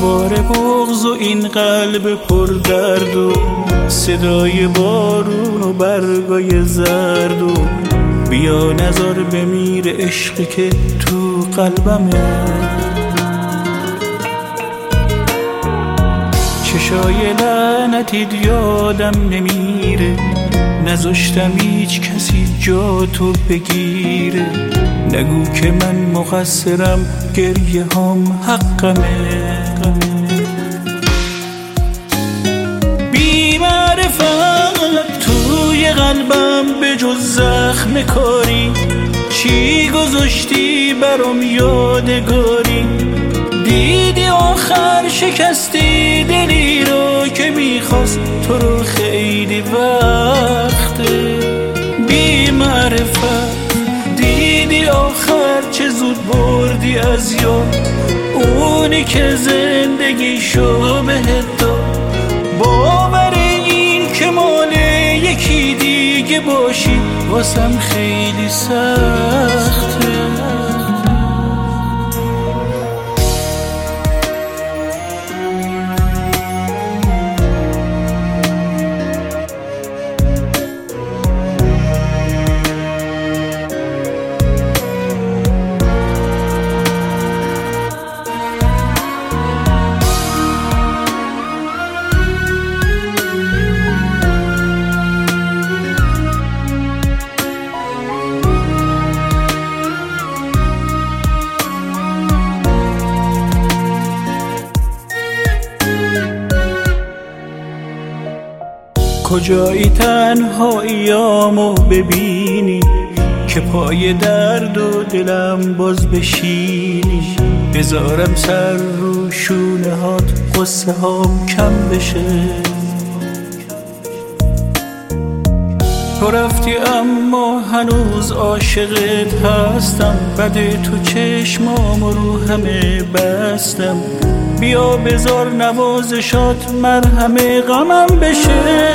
دوباره بغض و این قلب پر درد و صدای بارون و برگای زرد و بیا نذار بمیره عشقی که تو قلبمه. چشای لعنتید یادم نمیره، نذاشتم هیچ کسی جا تو بگیره. نگو که من مقصرم، گریه هم حقمه. بی معرفت توی قلبم به جز زخم کاری، چی گذاشتی برام یادگاری؟ دیدی آخر شکستی دلی رو که میخواست تو رو خیلی وقته. بی معرفت دیدی آخر چه زود بردی از یاد اونی که زندگیشو بهت داد. باور این که مال یکی دیگه باشی واسم خیلی سخته. کجایی تنهاییامو ببینی که پای درد و دلم باز بشینی؟ بذارم سر رو شونه هات قصه هام کم بشه. تو رفتی اما هنوز عاشقت هستم، بده تو چشمام رو همه بستم. بیا بذار نوازشات مرهم غمم بشه.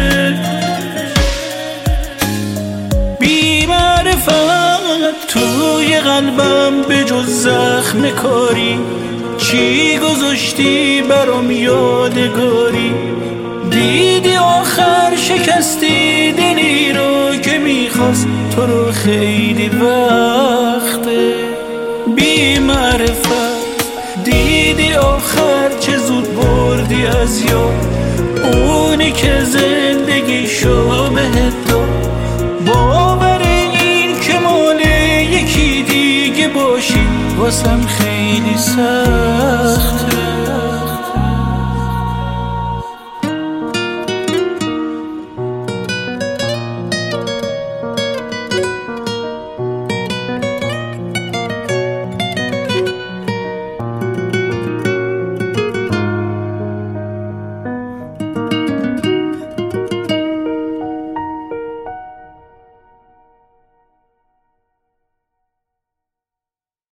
بی معرفت توی قلبم به جز زخم کاری، چی گذاشتی برام یادگاری؟ دیدی آخر شکستی دلی رو که میخواست تو رو خیلی وقته. بی معرفت دیدی آخر چه زود بردی از یاد اونی که زندگیشو بهت داد. باور این که مال یکی دیگه باشی واسم خیلی سخته.